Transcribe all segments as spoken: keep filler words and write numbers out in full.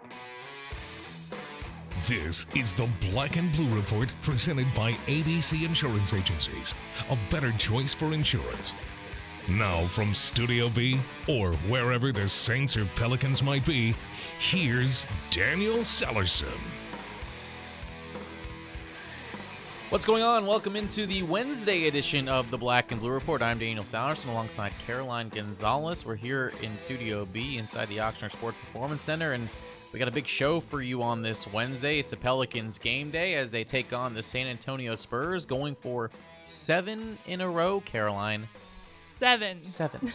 This is the Black and Blue Report presented by A B C Insurance Agencies, a better choice for insurance. Now from Studio B, or wherever the Saints or Pelicans might be, here's Daniel Sellerson. What's going on? Welcome into the Wednesday edition of the Black and Blue Report. I'm Daniel Sellerson alongside Caroline Gonzalez. We're here in Studio B inside the Ochsner Sports Performance Center, and we got a big show for you on this Wednesday. It's a Pelicans game day as they take on the San Antonio Spurs, going for seven in a row, Caroline. Seven. Seven.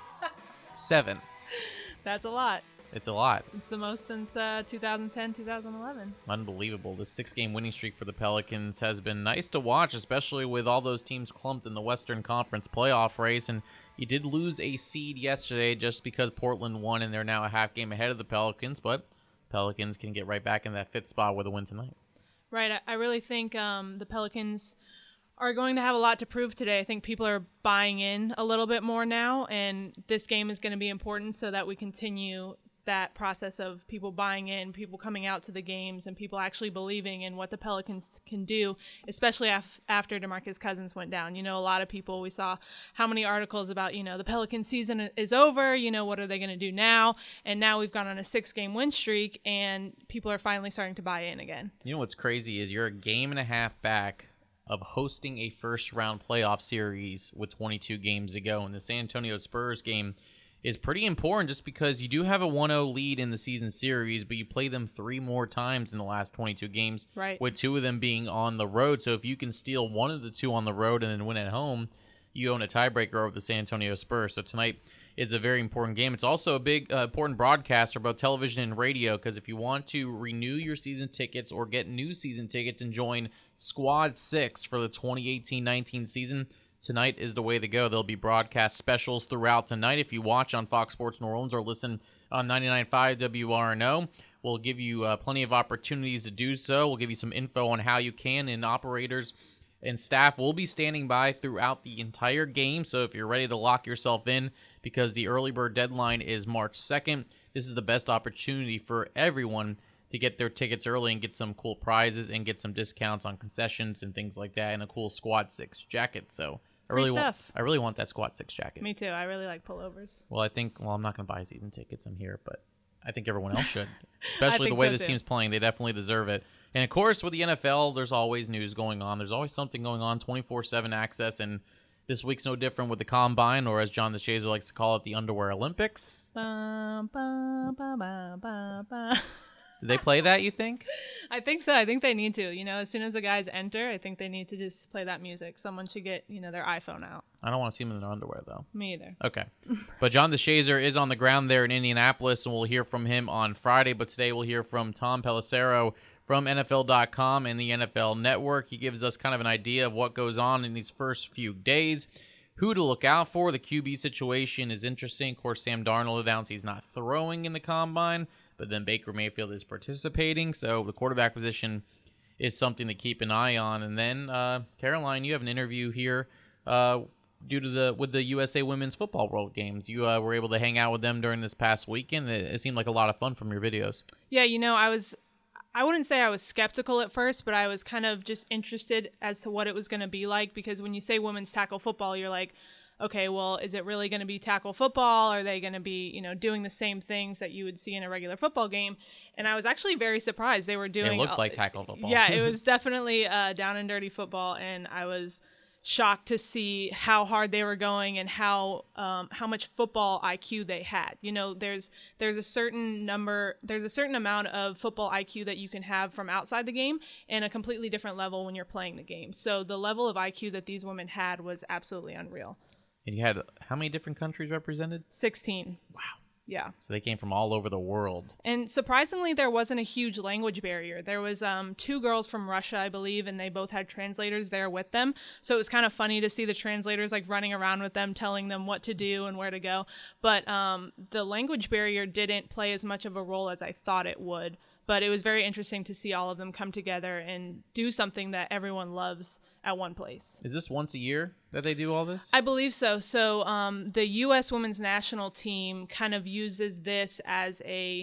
Seven. That's a lot. It's a lot. It's the most since uh, two thousand ten, two thousand eleven. Unbelievable. The six-game winning streak for the Pelicans has been nice to watch, especially with all those teams clumped in the Western Conference playoff race. And you did lose a seed yesterday just because Portland won, and they're now a half game ahead of the Pelicans. But Pelicans can get right back in that fifth spot with a win tonight. Right. I really think um, the Pelicans are going to have a lot to prove today. I think people are buying in a little bit more now, and this game is going to be important so that we continue that process of people buying in, people coming out to the games, and people actually believing in what the Pelicans can do, especially af- after DeMarcus Cousins went down. You know, a lot of people, we saw how many articles about, you know, the Pelicans season is over, you know, what are they going to do now? And now we've gone on a six-game win streak, and people are finally starting to buy in again. You know what's crazy is you're a game and a half back of hosting a first-round playoff series with twenty-two games to go, and the San Antonio Spurs game is pretty important just because you do have a one oh lead in the season series, but you play them three more times in the last twenty-two games, right, with two of them being on the road. So if you can steal one of the two on the road and then win at home, you own a tiebreaker over the San Antonio Spurs. So tonight is a very important game. It's also a big, uh, important broadcast for both television and radio, because if you want to renew your season tickets or get new season tickets and join Squad six for the twenty eighteen nineteen season, tonight is the way to go. There'll be broadcast specials throughout tonight. If you watch on Fox Sports New Orleans or listen on ninety-nine point five W R N O, we'll give you uh, plenty of opportunities to do so. We'll give you some info on how you can, and operators and staff will be standing by throughout the entire game. So if you're ready to lock yourself in, because the early bird deadline is March second, this is the best opportunity for everyone to get their tickets early and get some cool prizes and get some discounts on concessions and things like that, and a cool Squad six jacket. So I really want I really want that Squad six jacket. Me too. I really like pullovers. Well, I think, well, I'm not going to buy season tickets. I'm here, but I think everyone else should. Especially the way so this too. team's playing. They definitely deserve it. And, of course, with the N F L, there's always news going on. There's always something going on, twenty-four seven access, and this week's no different with the Combine, or as John DeShazer likes to call it, the Underwear Olympics. Ba, ba, ba, ba, ba, ba. Did they play that, you think? I think so. I think they need to. You know, as soon as the guys enter, I think they need to just play that music. Someone should get, you know, their iPhone out. I don't want to see them in their underwear, though. Me either. Okay. But John DeShazer is on the ground there in Indianapolis, and we'll hear from him on Friday. But today we'll hear from Tom Pelissero from N F L dot com and the N F L Network. He gives us kind of an idea of what goes on in these first few days, who to look out for. The Q B situation is interesting. Of course, Sam Darnold announced he's not throwing in the Combine, but then Baker Mayfield is participating. So the quarterback position is something to keep an eye on. And then, uh, Caroline, you have an interview here uh, due to the with the U S A Women's Football World Games. You uh, were able to hang out with them during this past weekend. It, it seemed like a lot of fun from your videos. Yeah, you know, I was, I wouldn't say I was skeptical at first, but I was kind of just interested as to what it was going to be like, because when you say women's tackle football, you're like, okay, well, is it really going to be tackle football? Are they going to be, you know, doing the same things that you would see in a regular football game? And I was actually very surprised. They were doing... It looked like tackle football. Yeah, it was definitely uh, down and dirty football, and I was shocked to see how hard they were going and how um, how much football I Q they had. You know, there's there's a certain number, there's a certain amount of football I Q that you can have from outside the game, and a completely different level when you're playing the game. So the level of I Q that these women had was absolutely unreal. And you had how many different countries represented? sixteen. Wow. Yeah. So they came from all over the world. And surprisingly, there wasn't a huge language barrier. There was um, two girls from Russia, I believe, and they both had translators there with them. So it was kind of funny to see the translators like running around with them, telling them what to do and where to go. But um, the language barrier didn't play as much of a role as I thought it would. But it was very interesting to see all of them come together and do something that everyone loves at one place. Is this once a year that they do all this? I believe so. So um, the U S women's national team kind of uses this as a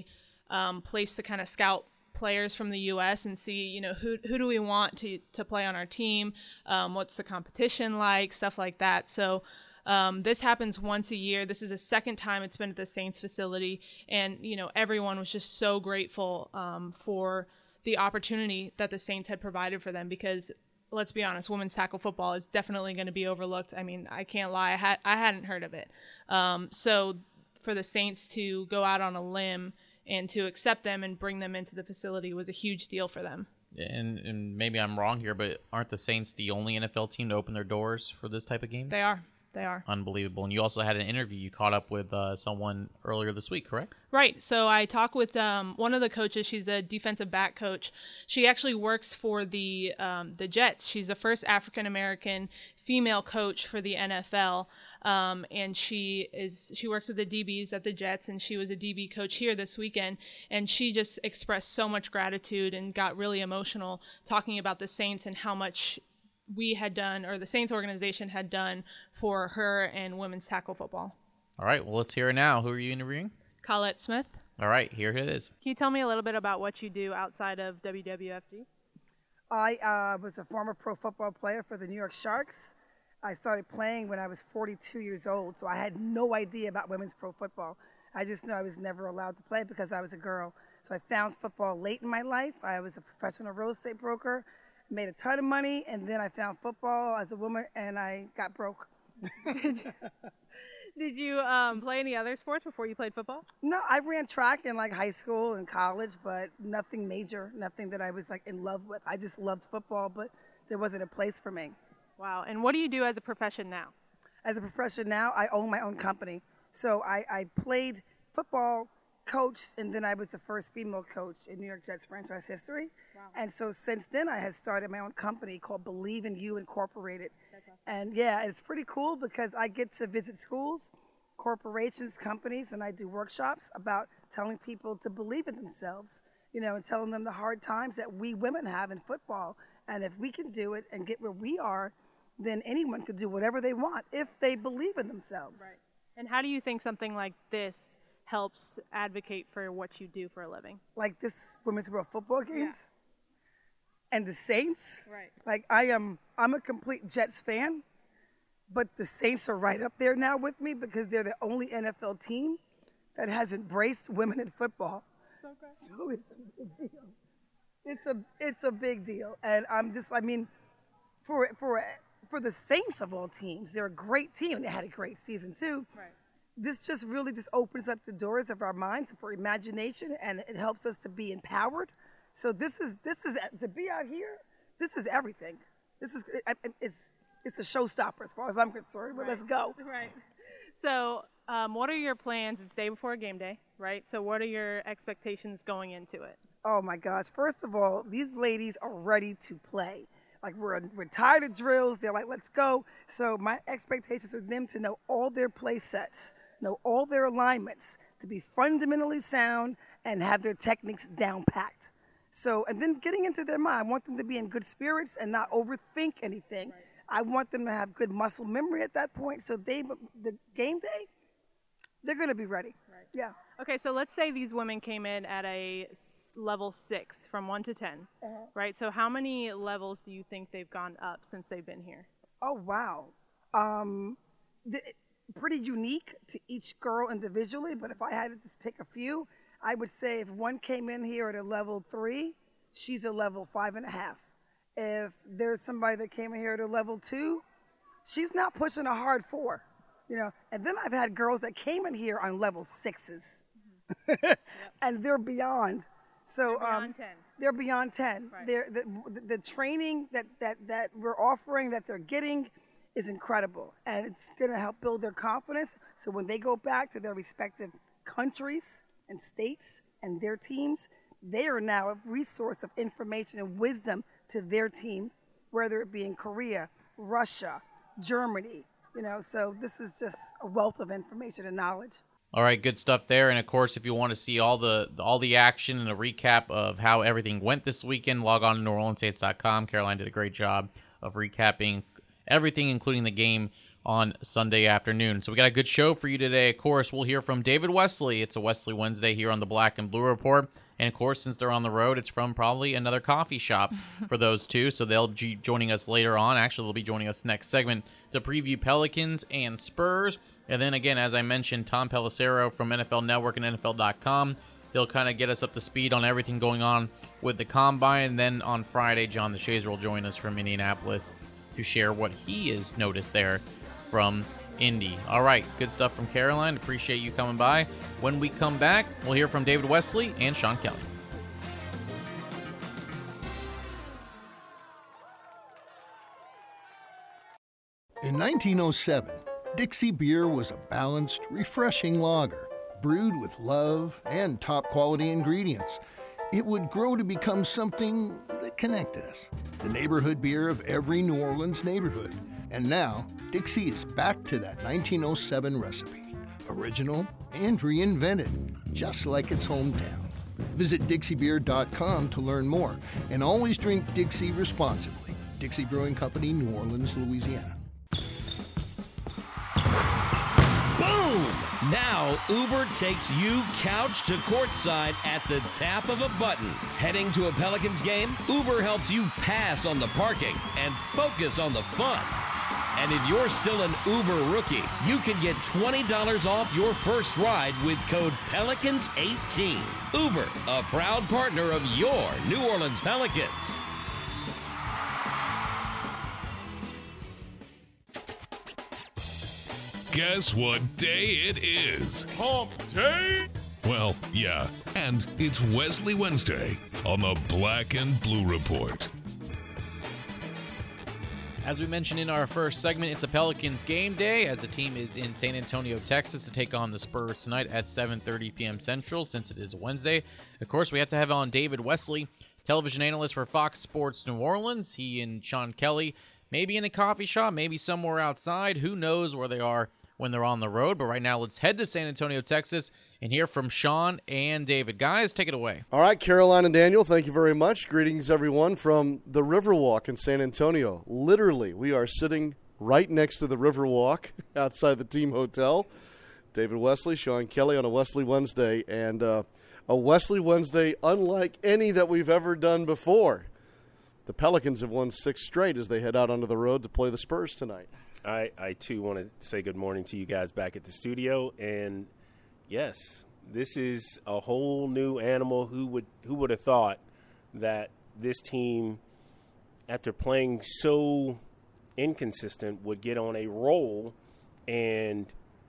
um, place to kind of scout players from the U S and see, you know, who who do we want to to play on our team, um, what's the competition like, stuff like that. So um, this happens once a year. This is the second time it's been at the Saints facility, and you know, everyone was just so grateful um, for the opportunity that the Saints had provided for them, because let's be honest, women's tackle football is definitely going to be overlooked. I mean, I can't lie, I had I hadn't heard of it. Um, so for the Saints to go out on a limb and to accept them and bring them into the facility was a huge deal for them. And, and maybe I'm wrong here, but aren't the Saints the only N F L team to open their doors for this type of game? They are. They are. Unbelievable. And you also had an interview. You caught up with uh, someone earlier this week, correct? Right. So I talked with um, one of the coaches. She's the defensive back coach. She actually works for the um, the Jets. She's the first African-American female coach for the N F L. Um, and she is she works with the D Bs at the Jets, and she was a D B coach here this weekend. And she just expressed so much gratitude and got really emotional talking about the Saints and how much we had done, or the Saints organization had done, for her and women's tackle football. All right, well, let's hear it now. Who are you interviewing? Colette Smith. All right, here it is. Can you tell me a little bit about what you do outside of W W F G? I uh, was a former pro football player for the New York Sharks. I started playing when I was forty-two years old, so I had no idea about women's pro football. I just knew I was never allowed to play because I was a girl. So I found football late in my life. I was a professional real estate broker, made a ton of money, and then I found football as a woman, and I got broke. Did you, did you um, play any other sports before you played football? No, I ran track in like high school and college, but nothing major, nothing that I was like in love with. I just loved football, but there wasn't a place for me. Wow. And what do you do as a profession now? As a profession now, I own my own company. So I, I played football, coached, and then I was the first female coach in New York Jets franchise history. Wow. And so since then, I have started my own company called Believe in You Incorporated. That's awesome. And yeah, it's pretty cool because I get to visit schools, corporations, companies, and I do workshops about telling people to believe in themselves, you know, and telling them the hard times that we women have in football. And if we can do it and get where we are, then anyone could do whatever they want if they believe in themselves. Right. And how do you think something like this helps advocate for what you do for a living? Like this Women's World Football Games yeah. and the Saints. Right. Like I am, I'm a complete Jets fan, but the Saints are right up there now with me because they're the only N F L team that has embraced women in football. So, so it's a big deal. It's a, it's a big deal. And I'm just, I mean, for, for, for the Saints of all teams, they're a great team, and they had a great season too. Right. This just really just opens up the doors of our minds for imagination, and it helps us to be empowered. So this is this is to be out here. This is everything. This is it's it's a showstopper as far as I'm concerned. But right. let's go. Right. So, um, what are your plans? It's day before game day, right? So, what are your expectations going into it? Oh my gosh! First of all, these ladies are ready to play. Like we're we're tired of drills. They're like, let's go. So my expectations are them to know all their play sets, know all their alignments, to be fundamentally sound and have their techniques down packed. So, and then getting into their mind, I want them to be in good spirits and not overthink anything. Right. I want them to have good muscle memory at that point. So they, the game day, they're going to be ready. Right. Yeah. Okay, so let's say these women came in at a level six from one to ten, uh-huh. right? So how many levels do you think they've gone up since they've been here? Oh, wow. Um, the, pretty unique to each girl individually, but if I had to just pick a few, I would say if one came in here at a level three, she's a level five and a half. If there's somebody that came in here at a level two, she's not pushing a hard four, you know. And then I've had girls that came in here on level sixes, mm-hmm. yep. and they're beyond. So they're beyond um, ten. They're beyond ten. Right. They're, the, the training that, that, that we're offering, that they're getting, is incredible, and it's going to help build their confidence. So when they go back to their respective countries and states and their teams, they are now a resource of information and wisdom to their team, whether it be in Korea, Russia, Germany, you know, so this is just a wealth of information and knowledge. All right, good stuff there. And of course, if you want to see all the all the action and a recap of how everything went this weekend, log on to New Orleans Saints dot com. Caroline did a great job of recapping everything, including the game on Sunday afternoon. So we got a good show for you today. Of course, we'll hear from David Wesley. It's a Wesley Wednesday here on the Black and Blue Report. And, of course, since they're on the road, it's from probably another coffee shop for those two. So they'll be joining us later on. Actually, they'll be joining us next segment to preview Pelicans and Spurs. And then, again, as I mentioned, Tom Pelissero from N F L Network and N F L dot com. He'll kind of get us up to speed on everything going on with the Combine. And then on Friday, John DeShazer will join us from Indianapolis to share what he has noticed there from Indy. All right, good stuff from Caroline. Appreciate you coming by. When we come back, we'll hear from David Wesley and Sean Kelly. In nineteen oh seven, Dixie Beer was a balanced, refreshing lager, brewed with love and top-quality ingredients. It would grow to become something that connected us, the neighborhood beer of every New Orleans neighborhood. And now, Dixie is back to that nineteen oh seven recipe, original and reinvented, just like its hometown. Visit Dixie Beer dot com to learn more, and always drink Dixie responsibly. Dixie Brewing Company, New Orleans, Louisiana. Boom! Now, Uber takes you couch to courtside at the tap of a button. Heading to a Pelicans game? Uber helps you pass on the parking and focus on the fun. And if you're still an Uber rookie, you can get twenty dollars off your first ride with code Pelicans eighteen. Uber, a proud partner of your New Orleans Pelicans. Guess what day it is? Hump Day? Well, yeah, and it's Wesley Wednesday on the Black and Blue Report. As we mentioned in our first segment, it's a Pelicans game day as the team is in San Antonio, Texas to take on the Spurs tonight at seven thirty p.m. Central since it is Wednesday. Of course, we have to have on David Wesley, television analyst for Fox Sports New Orleans. He and Sean Kelly maybe in a coffee shop, maybe somewhere outside. Who knows where they are when they're on the road. But right now, let's head to San Antonio, Texas, and hear from Sean and David. Guys, take it away. All right, Caroline and Daniel, thank you very much. Greetings, everyone, from the Riverwalk in San Antonio. Literally, we are sitting right next to the Riverwalk outside the team hotel. David Wesley, Sean Kelly on a Wesley Wednesday, and uh, a Wesley Wednesday unlike any that we've ever done before. The Pelicans have won six straight as they head out onto the road to play the Spurs tonight. I, I, too, want to say good morning to you guys back at the studio. And, yes, this is a whole new animal. Who would who would have thought that this team, after playing so inconsistent, would get on a roll and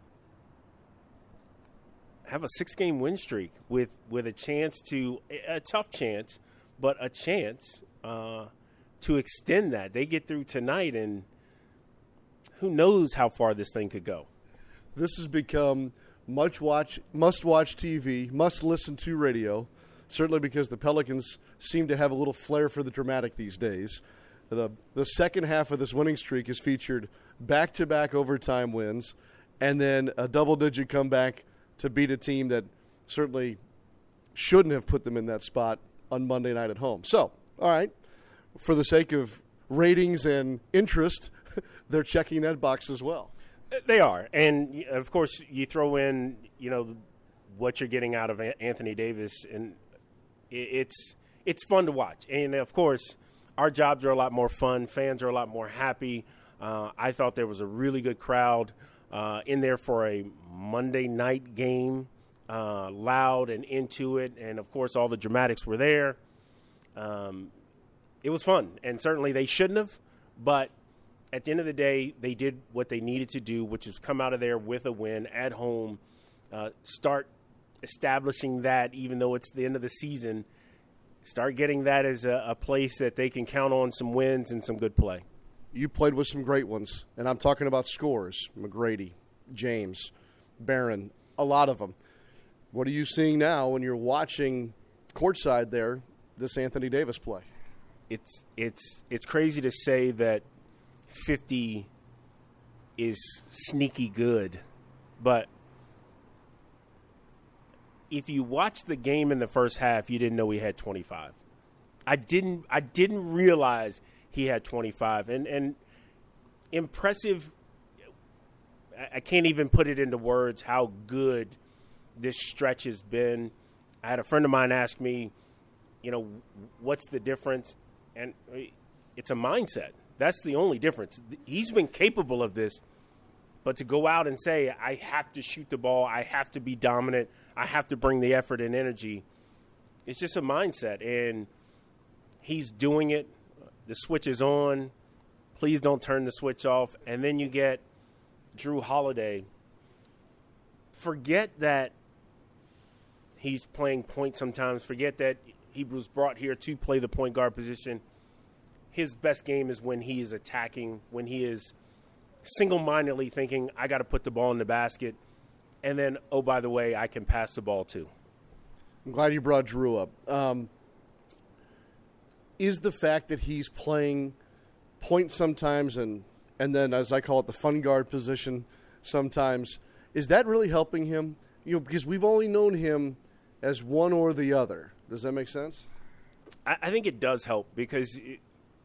have a six-game win streak with, with a chance to – a tough chance, but a chance uh, to extend that. They get through tonight and – who knows how far this thing could go? This has become much watch, must-watch T V, must-listen-to radio, certainly because the Pelicans seem to have a little flair for the dramatic these days. The, the second half of this winning streak has featured back-to-back overtime wins and then a double-digit comeback to beat a team that certainly shouldn't have put them in that spot on Monday night at home. So, all right, for the sake of ratings and interest, they're checking that box as well. They are. And, of course, you throw in, you know, what you're getting out of Anthony Davis, and it's it's fun to watch. And, of course, our jobs are a lot more fun. Fans are a lot more happy. Uh, I thought there was a really good crowd uh, in there for a Monday night game, uh, loud and into it. And, of course, all the dramatics were there. Um, it was fun. And certainly they shouldn't have, but at the end of the day, they did what they needed to do, which was come out of there with a win at home, uh, start establishing that even though it's the end of the season, start getting that as a, a place that they can count on some wins and some good play. You played with some great ones, and I'm talking about scores, McGrady, James, Barron, a lot of them. What are you seeing now when you're watching courtside there, this Anthony Davis play? It's it's it's crazy to say that fifty is sneaky good, but if you watch the game in the first half, you didn't know he had twenty-five. I didn't I didn't realize he had twenty-five, and and impressive I, I can't even put it into words how good this stretch has been. I had a friend of mine ask me, you know, what's the difference? And it's a mindset. That's the only difference. He's been capable of this, but to go out and say, I have to shoot the ball, I have to be dominant, I have to bring the effort and energy, it's just a mindset. And he's doing it. The switch is on. Please don't turn the switch off. And then you get Jrue Holiday. Forget that he's playing point sometimes. Forget that he was brought here to play the point guard position. His best game is when he is attacking, when he is single-mindedly thinking, I got to put the ball in the basket. And then, oh, by the way, I can pass the ball too. I'm glad you brought Jrue up. Um, is the fact that he's playing point sometimes and, and then, as I call it, the fun guard position sometimes, is that really helping him? You know, because we've only known him as one or the other. Does that make sense? I, I think it does help because it,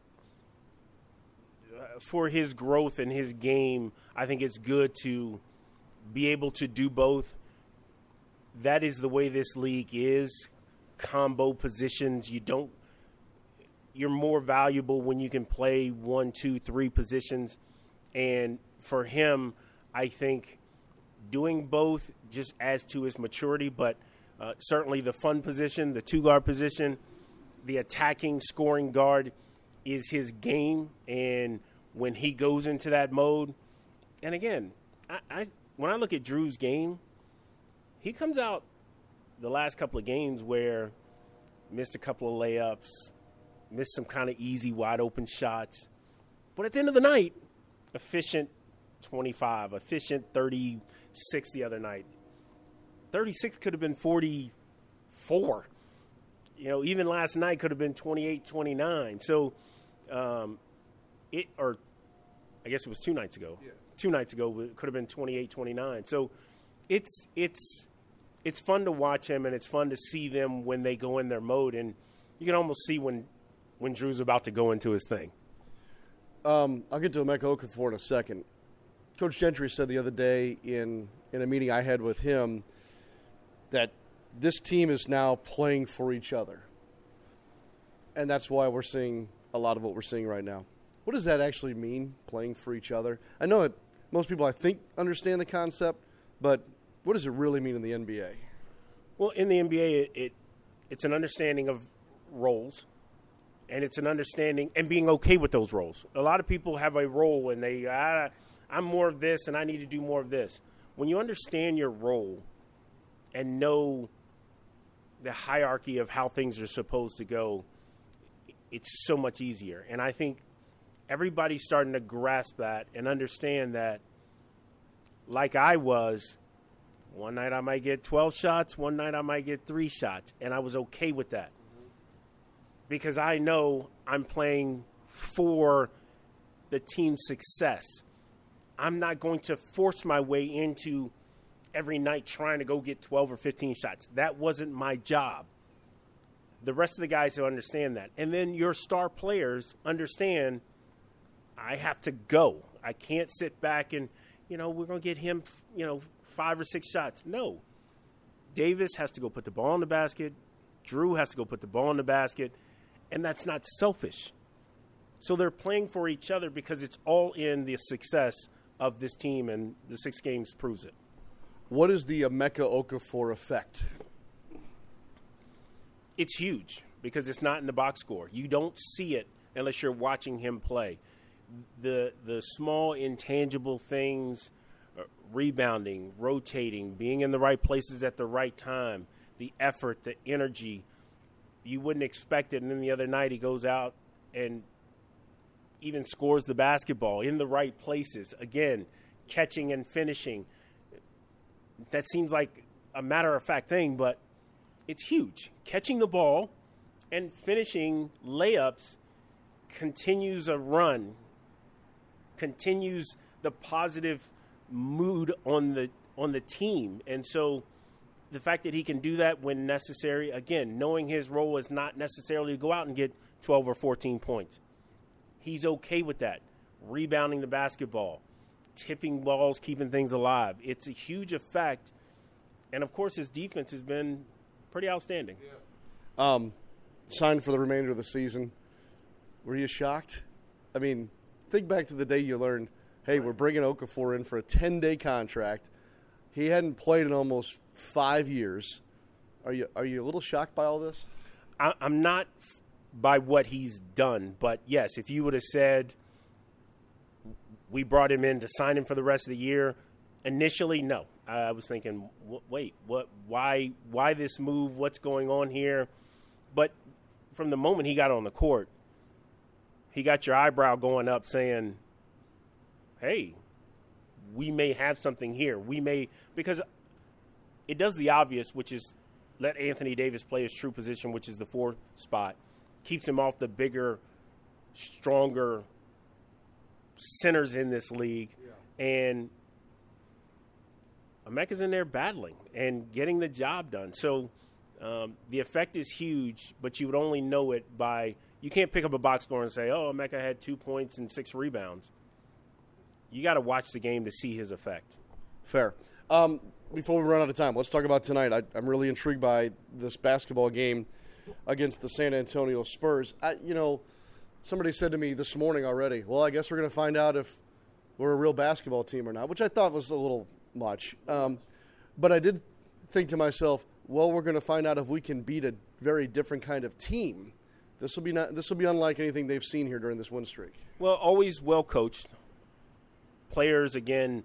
uh, for his growth and his game, I think it's good to be able to do both. That is the way this league is. Combo positions, you don't you're more valuable when you can play one, two, three positions. And for him, I think doing both just adds to his maturity, but uh, certainly the fun position, the two-guard position, the attacking, scoring guard is his game. And when he goes into that mode, and again, I, I when I look at Jrue's game, he comes out the last couple of games where missed a couple of layups, missed some kind of easy, wide-open shots. But at the end of the night, efficient twenty-five, efficient thirty-six the other night. thirty-six could have been forty-four. You know, even last night could have been twenty-eight twenty-nine. So, um, it, or I guess it was two nights ago. Yeah. Two nights ago, it could have been twenty-eight twenty-nine. So, it's it's it's fun to watch him, and it's fun to see them when they go in their mode. And you can almost see when, when Jrue's about to go into his thing. Um, I'll get to Emeka Okafor in a second. Coach Gentry said the other day in, in a meeting I had with him that this team is now playing for each other. And that's why we're seeing a lot of what we're seeing right now. What does that actually mean, playing for each other? I know that most people, I think, understand the concept, but what does it really mean in the N B A? Well, in the N B A, it, it it's an understanding of roles, and it's an understanding and being okay with those roles. A lot of people have a role and they, ah, I'm more of this and I need to do more of this. When you understand your role and know the hierarchy of how things are supposed to go, it's so much easier. And I think everybody's starting to grasp that and understand that, like I was, one night I might get twelve shots, one night I might get three shots, and I was okay with that. Because I know I'm playing for the team's success. I'm not going to force my way into every night trying to go get twelve or fifteen shots. That wasn't my job. The rest of the guys who understand that. And then your star players understand, I have to go. I can't sit back and, you know, we're going to get him, you know, five or six shots. No. Davis has to go put the ball in the basket. Jrue has to go put the ball in the basket. And that's not selfish. So they're playing for each other because it's all in the success of this team, and the six games proves it. What is the Emeka Okafor effect? It's huge because it's not in the box score. You don't see it unless you're watching him play. The the small intangible things, uh, rebounding, rotating, being in the right places at the right time, the effort, the energy, you wouldn't expect it. And then the other night he goes out and even scores the basketball in the right places. Again, catching and finishing. That seems like a matter-of-fact thing, but it's huge. Catching the ball and finishing layups continues a run, continues the positive mood on the on the team. And so the fact that he can do that when necessary, again, knowing his role is not necessarily to go out and get twelve or fourteen points. He's okay with that. Rebounding the basketball, tipping balls, keeping things alive. It's a huge effect. And, of course, his defense has been pretty outstanding. Yeah. Um, signed for the remainder of the season. Were you shocked? I mean, think back to the day you learned, hey, we're bringing Okafor in for a ten-day contract. He hadn't played in almost five years. Are you are you a little shocked by all this? I, I'm not by what he's done. But, yes, if you would have said we brought him in to sign him for the rest of the year, initially, no. I was thinking, wait, what? Why why this move? What's going on here? But from the moment he got on the court, he got your eyebrow going up saying, hey, we may have something here. We may – because it does the obvious, which is let Anthony Davis play his true position, which is the fourth spot. Keeps him off the bigger, stronger centers in this league. Yeah. And Emeka's in there battling and getting the job done. So um, the effect is huge, but you would only know it by – you can't pick up a box score and say, oh, Emeka had two points and six rebounds. You got to watch the game to see his effect. Fair. Um, before we run out of time, let's talk about tonight. I, I'm really intrigued by this basketball game against the San Antonio Spurs. I, you know, somebody said to me this morning already, well, I guess we're going to find out if we're a real basketball team or not, which I thought was a little much. Um, but I did think to myself, well, we're going to find out if we can beat a very different kind of team. This will be not. This will be unlike anything they've seen here during this win streak. Well, always well coached. Players, again,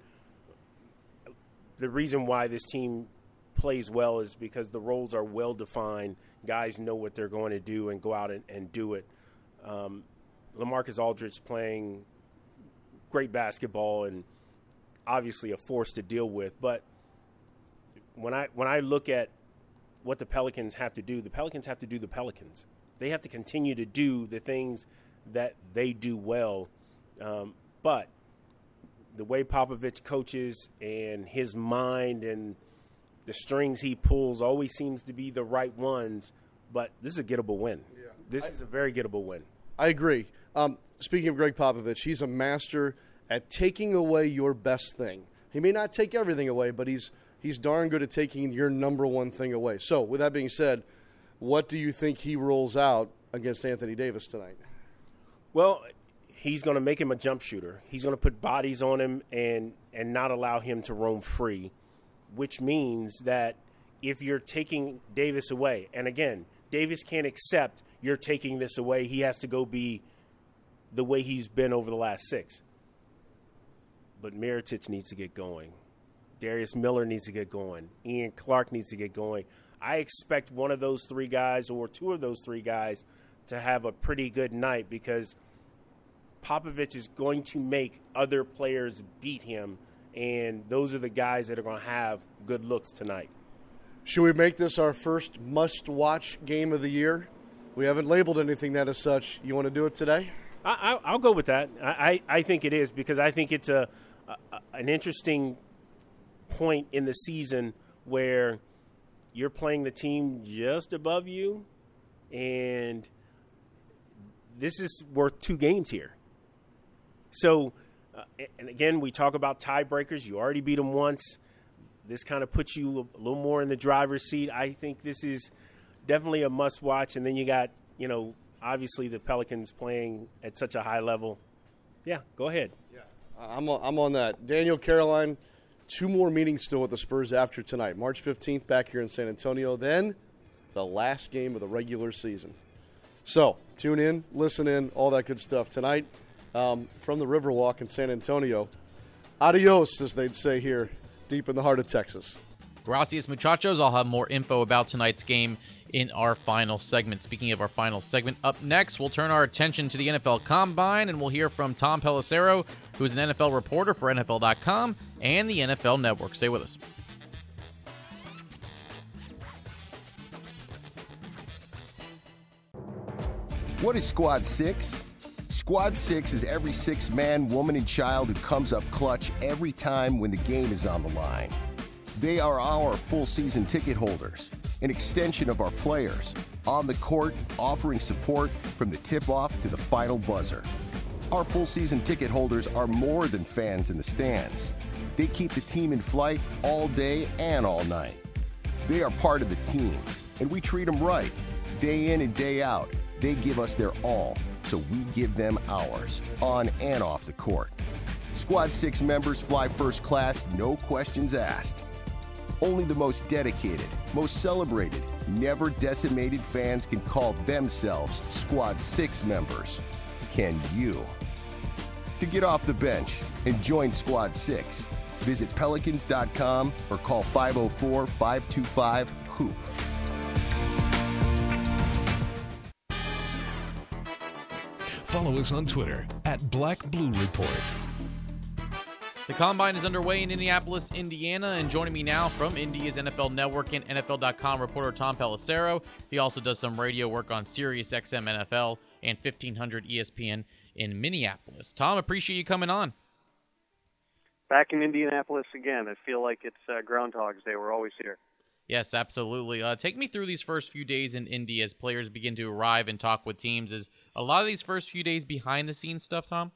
the reason why this team plays well is because the roles are well defined. Guys know what they're going to do and go out and, and do it. Um, LaMarcus Aldridge playing great basketball and obviously a force to deal with. But when I when I look at what the Pelicans have to do, the Pelicans have to do the Pelicans. They have to continue to do the things that they do well. Um, but the way Popovich coaches and his mind and the strings he pulls always seems to be the right ones. But this is a gettable win. Yeah. This I, is a very gettable win. I agree. Um, speaking of Greg Popovich, he's a master at taking away your best thing. He may not take everything away, but he's he's darn good at taking your number one thing away. So with that being said, what do you think he rolls out against Anthony Davis tonight? Well, he's going to make him a jump shooter. He's going to put bodies on him and, and not allow him to roam free, which means that if you're taking Davis away, and again, Davis can't accept you're taking this away. He has to go be the way he's been over the last six. But Mirotic needs to get going. Darius Miller needs to get going. Ian Clark needs to get going. I expect one of those three guys or two of those three guys to have a pretty good night because Popovich is going to make other players beat him, and those are the guys that are going to have good looks tonight. Should we make this our first must-watch game of the year? We haven't labeled anything that as such. You want to do it today? I, I, I'll go with that. I, I, I think it is because I think it's a, a an interesting point in the season where – you're playing the team just above you, and this is worth two games here. So, uh, and again, we talk about tiebreakers. You already beat them once. This kind of puts you a little more in the driver's seat. I think this is definitely a must-watch. And then you got, you know, obviously the Pelicans playing at such a high level. Yeah, go ahead. Yeah, I'm on, I'm on that. Daniel, Caroline, two more meetings still with the Spurs after tonight. March fifteenth back here in San Antonio. Then the last game of the regular season. So tune in, listen in, all that good stuff tonight um, from the Riverwalk in San Antonio. Adios, as they'd say here, deep in the heart of Texas. Gracias, muchachos. I'll have more info about tonight's game in our final segment. Speaking of our final segment, up next, we'll turn our attention to the N F L Combine, and we'll hear from Tom Pelissero, who is an N F L reporter for N F L dot com and the N F L Network. Stay with us. What is Squad six? Squad six is every six man, woman, and child who comes up clutch every time when the game is on the line. They are our full season ticket holders, an extension of our players, on the court, offering support from the tip-off to the final buzzer. Our full season ticket holders are more than fans in the stands. They keep the team in flight all day and all night. They are part of the team, and we treat them right. Day in and day out, they give us their all, so we give them ours, on and off the court. Squad six members fly first class, no questions asked. Only the most dedicated, most celebrated, never decimated fans can call themselves Squad six members. Can you? To get off the bench and join Squad six, visit Pelicans dot com or call five oh four, five two five, HOOP. Follow us on Twitter at Black Blue Report. The Combine is underway in Indianapolis, Indiana, and joining me now from Indy is N F L Network and N F L dot com reporter Tom Pelissero. He also does some radio work on Sirius X M N F L and fifteen hundred E S P N in Minneapolis. Tom, appreciate you coming on. Back in Indianapolis again. I feel like it's uh, Groundhog's Day. We're always here. Yes, absolutely. Uh, take me through these first few days in Indy as players begin to arrive and talk with teams. Is a lot of these first few days behind-the-scenes stuff, Tom?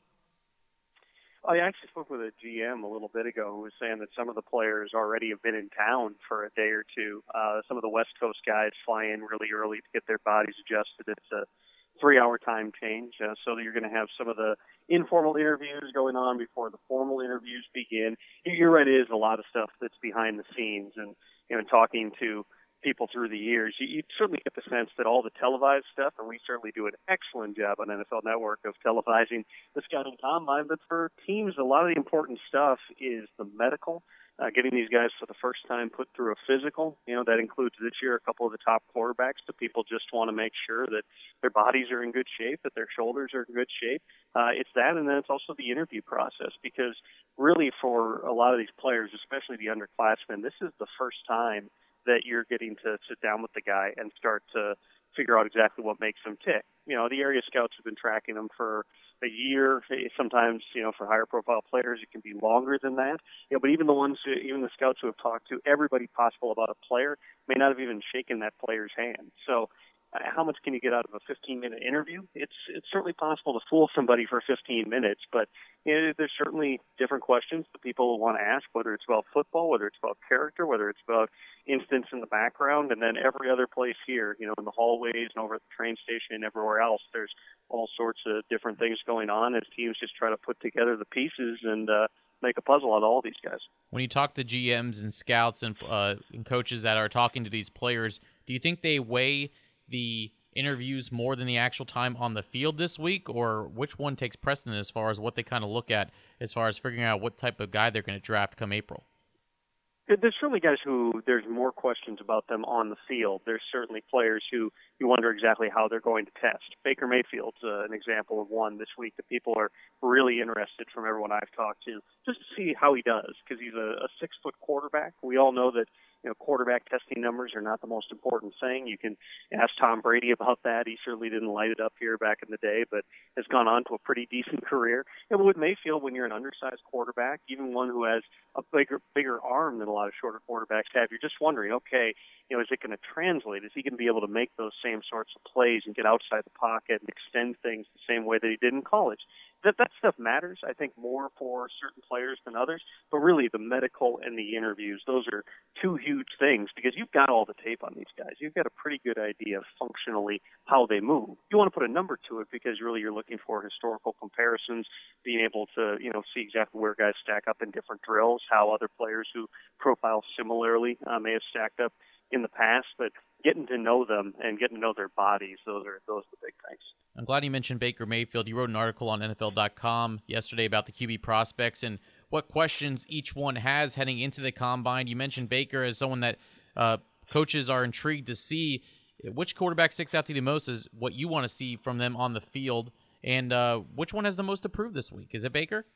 I actually spoke with a G M a little bit ago who was saying that some of the players already have been in town for a day or two. Uh, some of the West Coast guys fly in really early to get their bodies adjusted. It's a three-hour time change, uh, so that you're going to have some of the informal interviews going on before the formal interviews begin. You're right, it is a lot of stuff that's behind the scenes, and you know, talking to people through the years, you, you certainly get the sense that all the televised stuff, and we certainly do an excellent job on N F L Network of televising the scouting combine, but for teams, a lot of the important stuff is the medical, uh, getting these guys for the first time put through a physical. You know, that includes this year a couple of the top quarterbacks, but people just want to make sure that their bodies are in good shape, that their shoulders are in good shape. Uh, it's that, and then it's also the interview process, because really for a lot of these players, especially the underclassmen, this is the first time that you're getting to sit down with the guy and start to figure out exactly what makes him tick. You know, the area scouts have been tracking them for a year. Sometimes, you know, for higher profile players, it can be longer than that. You know, but even the ones, who, even the scouts who have talked to everybody possible about a player may not have even shaken that player's hand. So how much can you get out of a fifteen-minute interview? It's it's certainly possible to fool somebody for fifteen minutes, but you know, there's certainly different questions that people want to ask, whether it's about football, whether it's about character, whether it's about incidents in the background, and then every other place here, you know, in the hallways and over at the train station and everywhere else, there's all sorts of different things going on as teams just try to put together the pieces and uh, make a puzzle out of all these guys. When you talk to G Ms and scouts and, uh, and coaches that are talking to these players, do you think they weigh the interviews more than the actual time on the field this week, or which one takes precedent as far as what they kind of look at as far as figuring out what type of guy they're going to draft come April? There's certainly guys who there's more questions about them on the field. There's certainly players who you wonder exactly how they're going to test. Baker Mayfield's uh, an example of one this week that people are really interested from everyone I've talked to, just to see how he does, because he's a, a six-foot quarterback. We all know that you know, quarterback testing numbers are not the most important thing. You can ask Tom Brady about that. He certainly didn't light it up here back in the day, but has gone on to a pretty decent career. And with Mayfield, when you're an undersized quarterback, even one who has a bigger bigger arm than a lot of shorter quarterbacks have, you're just wondering, okay, you know, is it going to translate? Is he going to be able to make those same sorts of plays and get outside the pocket and extend things the same way that he did in college? That that stuff matters, I think, more for certain players than others. But really, the medical and the interviews, those are two huge things, because you've got all the tape on these guys. You've got a pretty good idea of functionally how they move. You want to put a number to it because really you're looking for historical comparisons, being able to, you know, see exactly where guys stack up in different drills, how other players who profile similarly uh, may have stacked up in the past, but getting to know them and getting to know their bodies, those are those are the big things. I'm glad you mentioned Baker Mayfield. You wrote an article on N F L dot com yesterday about the Q B prospects and what questions each one has heading into the combine. You mentioned Baker as someone that uh, coaches are intrigued to see. Which quarterback sticks out to you the most is what you want to see from them on the field, and uh, which one has the most to prove this week? Is it Baker?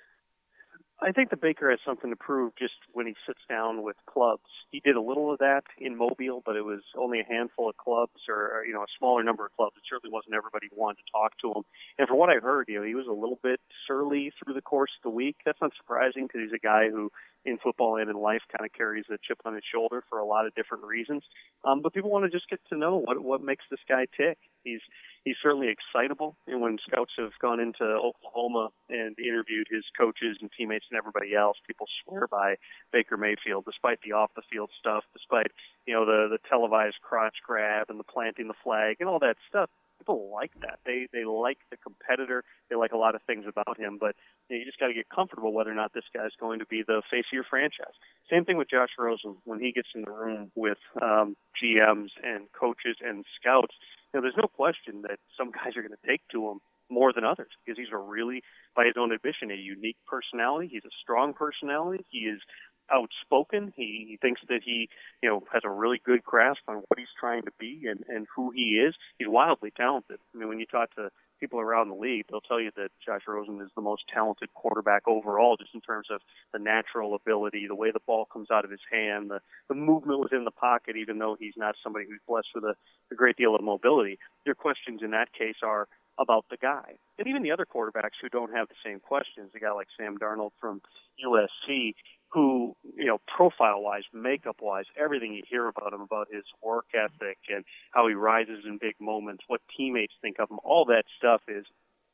I think that Baker has something to prove just when he sits down with clubs. He did a little of that in Mobile, but it was only a handful of clubs, or, you know, a smaller number of clubs. It certainly wasn't everybody who wanted to talk to him. And from what I heard, you know, he was a little bit surly through the course of the week. That's not surprising, because he's a guy who, in football and in life, kind of carries a chip on his shoulder for a lot of different reasons. Um, but people want to just get to know what what makes this guy tick. He's he's certainly excitable. And when scouts have gone into Oklahoma and interviewed his coaches and teammates and everybody else, people swear by Baker Mayfield, despite the off-the-field stuff, despite, you know, the, the televised crotch grab and the planting the flag and all that stuff. People like that. They they like the competitor. They like a lot of things about him, but you know, you just got to get comfortable whether or not this guy's going to be the face of your franchise. Same thing with Josh Rosen when he gets in the room with um, G Ms and coaches and scouts. You know, there's no question that some guys are going to take to him more than others because he's a really, by his own admission, a unique personality. He's a strong personality. He is outspoken. He, he thinks that he, you know, has a really good grasp on what he's trying to be and, and who he is. He's wildly talented. I mean, when you talk to people around the league, they'll tell you that Josh Rosen is the most talented quarterback overall, just in terms of the natural ability, the way the ball comes out of his hand, the, the movement within the pocket, even though he's not somebody who's blessed with a, a great deal of mobility. Your questions in that case are about the guy. And even the other quarterbacks who don't have the same questions, a guy like Sam Darnold from U S C, who, you know, profile-wise, makeup-wise, everything you hear about him, about his work ethic and how he rises in big moments, what teammates think of him, all that stuff is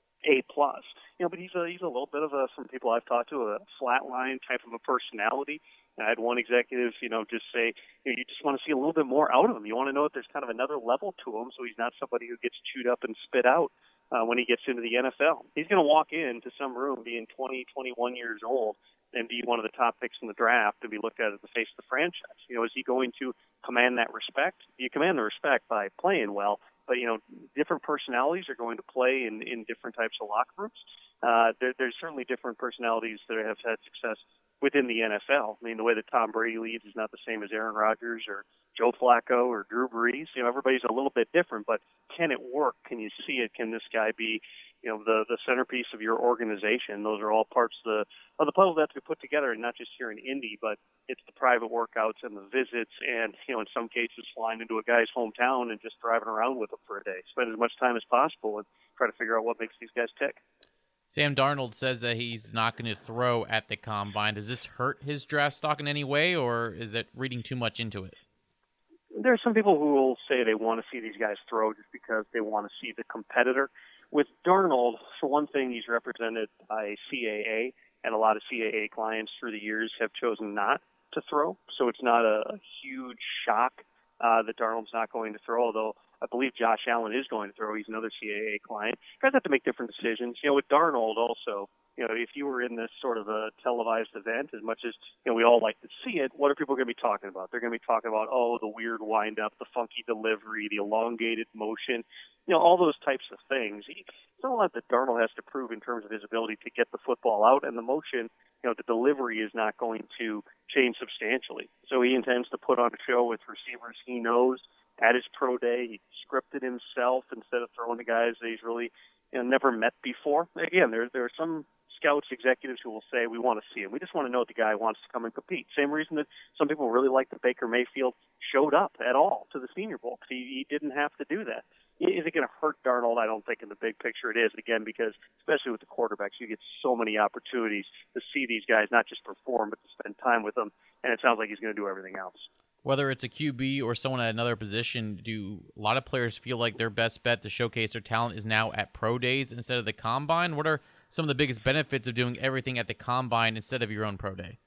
A plus. You know, but he's a he's a little bit of a, from people I've talked to, a flatline type of a personality. And I had one executive, you know, just say, you know, you just want to see a little bit more out of him. You want to know if there's kind of another level to him, so he's not somebody who gets chewed up and spit out uh, when he gets into the N F L. He's going to walk into some room being twenty, twenty-one years old and be one of the top picks in the draft to be looked at as the face of the franchise. You know, is he going to command that respect? You command the respect by playing well, but, you know, different personalities are going to play in, in different types of locker rooms. Uh, there, there's certainly different personalities that have had success within the N F L. I mean, the way that Tom Brady leads is not the same as Aaron Rodgers or Joe Flacco or Drew Brees. You know, everybody's a little bit different, but can it work? Can you see it? Can this guy be, you know, the, the centerpiece of your organization? Those are all parts of the, of the puzzle that have to be put together, and not just here in Indy, but it's the private workouts and the visits and, you know, in some cases flying into a guy's hometown and just driving around with him for a day. Spend as much time as possible and try to figure out what makes these guys tick. Sam Darnold says that he's not going to throw at the combine. Does this hurt his draft stock in any way, or is that reading too much into it? There are some people who will say they want to see these guys throw just because they want to see the competitor. With Darnold, for one thing, he's represented by C A A, and a lot of C A A clients through the years have chosen not to throw, so it's not a, a huge shock uh, that Darnold's not going to throw, although I believe Josh Allen is going to throw. He's another C A A client. Guys have to make different decisions. You know, with Darnold also, you know, if you were in this sort of a televised event, as much as, you know, we all like to see it, what are people going to be talking about? They're going to be talking about, oh, the weird wind-up, the funky delivery, the elongated motion, you know, all those types of things. It's not a lot that Darnold has to prove in terms of his ability to get the football out, and the motion, you know, the delivery is not going to change substantially. So he intends to put on a show with receivers he knows. At his pro day, he scripted himself instead of throwing to guys that he's really, you know, never met before. Again, there there are some scouts, executives who will say, we want to see him. We just want to know the guy wants to come and compete. Same reason that some people really like that Baker Mayfield showed up at all to the Senior Bowl. He, he didn't have to do that. Is it going to hurt Darnold? I don't think in the big picture it is, again, because especially with the quarterbacks, you get so many opportunities to see these guys not just perform, but to spend time with them, and it sounds like he's going to do everything else. Whether it's a Q B or someone at another position, do a lot of players feel like their best bet to showcase their talent is now at pro days instead of the combine? What are some of the biggest benefits of doing everything at the combine instead of your own pro day?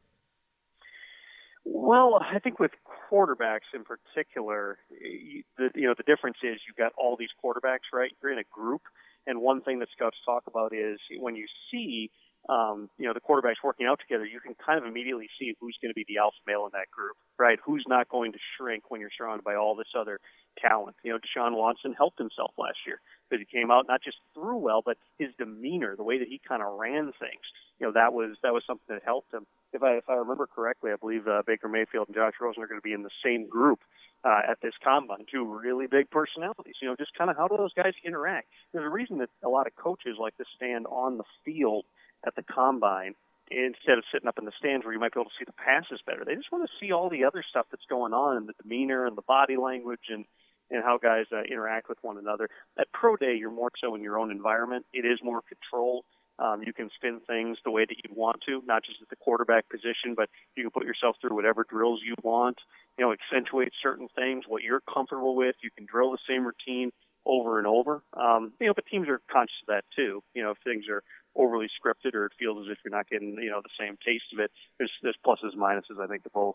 Well, I think with quarterbacks in particular, you, the, you know, the difference is you've got all these quarterbacks, right? You're in a group, and one thing that scouts talk about is when you see Um, you know, the quarterbacks working out together, you can kind of immediately see who's going to be the alpha male in that group, right? Who's not going to shrink when you're surrounded by all this other talent. You know, Deshaun Watson helped himself last year because he came out, not just threw well, but his demeanor, the way that he kind of ran things, you know, that was that was something that helped him. If I if I remember correctly, I believe uh, Baker Mayfield and Josh Rosen are going to be in the same group uh, at this combine. Two really big personalities. You know, just kind of how do those guys interact? There's a reason that a lot of coaches like to stand on the field at the combine instead of sitting up in the stands where you might be able to see the passes better. They just want to see all the other stuff that's going on and the demeanor and the body language and, and how guys uh, interact with one another. At pro day, you're more so in your own environment. It is more controlled. Um, you can spin things the way that you want to, not just at the quarterback position, but you can put yourself through whatever drills you want, you know, accentuate certain things, what you're comfortable with. You can drill the same routine over and over. Um, you know, but teams are conscious of that too. You know, if things are overly scripted or it feels as if you're not getting, you know, the same taste of it, there's, there's pluses and minuses, I think, to both.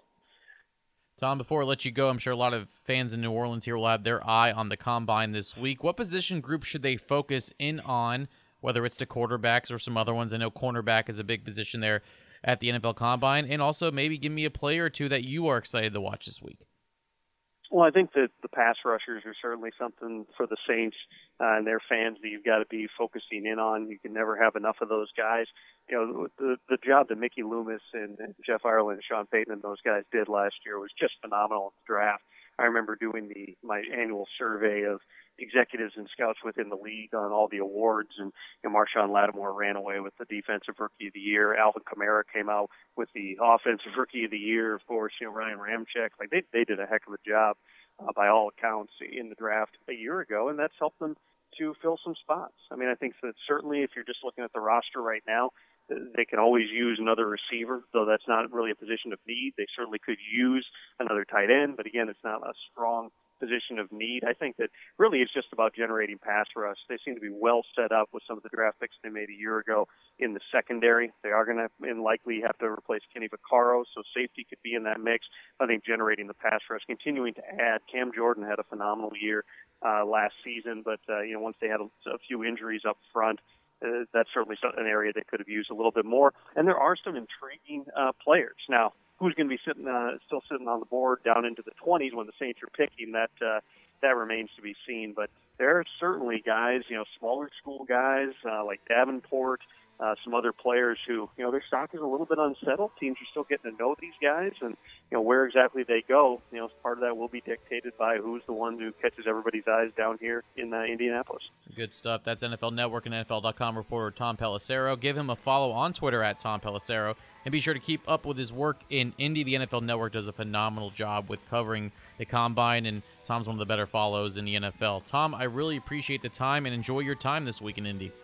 Tom, before I let you go, I'm sure a lot of fans in New Orleans here will have their eye on the Combine this week. What position group should they focus in on, whether it's the quarterbacks or some other ones? I know cornerback is a big position there at the N F L Combine. And also maybe give me a player or two that you are excited to watch this week. Well, I think that the pass rushers are certainly something for the Saints uh, and their fans that you've got to be focusing in on. You can never have enough of those guys. You know, the the job that Mickey Loomis and, and Jeff Ireland and Sean Payton and those guys did last year was just phenomenal in the draft. I remember doing the my annual survey of executives and scouts within the league on all the awards, and you know, Marshawn Lattimore ran away with the Defensive Rookie of the Year. Alvin Kamara came out with the Offensive Rookie of the Year. Of course, you know, Ryan Ramczyk. Like they they did a heck of a job uh, by all accounts in the draft a year ago, and that's helped them to fill some spots. I mean, I think that certainly if you're just looking at the roster right now, they can always use another receiver, though that's not really a position of need. They certainly could use another tight end, but again, it's not a strong position of need. I think that really it's just about generating pass rush. They seem to be well set up with some of the draft picks they made a year ago in the secondary. They are going to and likely have to replace Kenny Vaccaro, so safety could be in that mix. I think generating the pass rush, continuing to add. Cam Jordan had a phenomenal year uh, last season, but uh, you know once they had a, a few injuries up front, Uh, that's certainly an area they could have used a little bit more. And there are some intriguing uh, players. Now, who's going to be sitting, uh, still sitting on the board down into the twenties when the Saints are picking, that uh, that remains to be seen. But there are certainly guys, you know, smaller school guys uh, like Davenport, uh, some other players who, you know, their stock is a little bit unsettled. Teams are still getting to know these guys, and, you know, where exactly they go, you know, part of that will be dictated by who's the one who catches everybody's eyes down here in uh, Indianapolis. Good stuff. That's N F L Network and N F L dot com reporter Tom Pelissero. Give him a follow on Twitter at Tom Pelissero, and be sure to keep up with his work in Indy. The N F L Network does a phenomenal job with covering the Combine, and Tom's one of the better follows in the N F L. Tom, I really appreciate the time, and enjoy your time this week in Indy.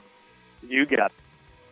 You got it.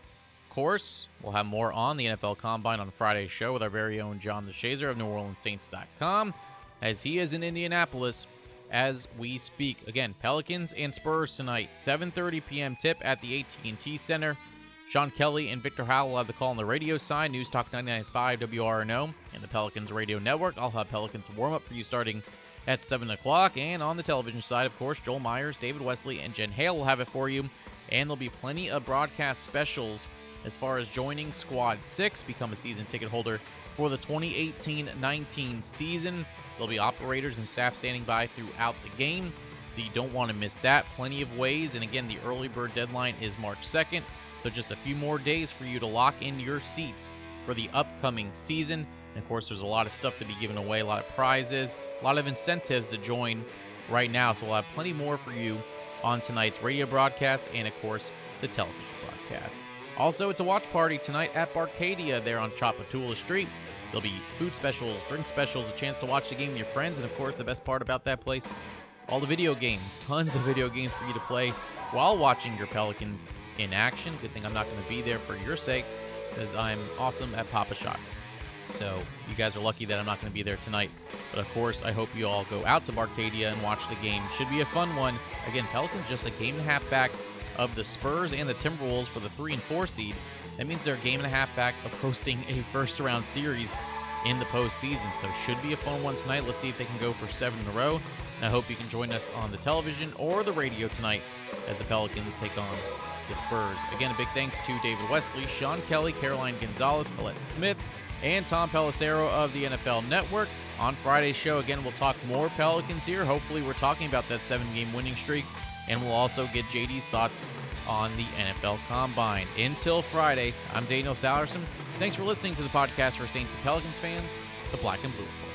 Of course, we'll have more on the N F L Combine on Friday's show with our very own John DeShazer of New Orleans Saints dot com, as he is in Indianapolis as we speak. Again, Pelicans and Spurs tonight, seven thirty p.m. tip at the A T and T Center. Sean Kelly and Victor Howell will have the call on the radio side. News Talk ninety-nine point five W R N O and the Pelicans Radio Network. I'll have Pelicans warm-up for you starting at seven o'clock. And on the television side, of course, Joel Myers, David Wesley, and Jen Hale will have it for you. And there'll be plenty of broadcast specials as far as joining Squad six, become a season ticket holder for the twenty eighteen nineteen season. There'll be operators and staff standing by throughout the game, so you don't want to miss that. Plenty of ways, and again, the early bird deadline is March second, so just a few more days for you to lock in your seats for the upcoming season. And of course, there's a lot of stuff to be given away, a lot of prizes, a lot of incentives to join right now, so we'll have plenty more for you on tonight's radio broadcast and, of course, the television broadcast. Also, it's a watch party tonight at Barcadia there on Chapatula Street. There'll be food specials, drink specials, a chance to watch the game with your friends, and of course, the best part about that place, all the video games. Tons of video games for you to play while watching your Pelicans in action. Good thing I'm not going to be there for your sake, because I'm awesome at Pop-A-Shot. So you guys are lucky that I'm not going to be there tonight. But of course, I hope you all go out to Barcadia and watch the game. Should be a fun one. Again, Pelicans just a game and a half back of the Spurs and the Timberwolves for the three and four seed. That means they're a game and a half back of hosting a first-round series in the postseason. So should be a fun one tonight. Let's see if they can go for seven in a row. And I hope you can join us on the television or the radio tonight as the Pelicans take on the Spurs. Again, a big thanks to David Wesley, Sean Kelly, Caroline Gonzalez, Colette Smith, and Tom Pelissero of the N F L Network. On Friday's show, again, we'll talk more Pelicans here. Hopefully we're talking about that seven-game winning streak. And we'll also get J D's thoughts on the N F L Combine. Until Friday, I'm Daniel Salerson. Thanks for listening to the podcast for Saints and Pelicans fans, the Black and Blue Report.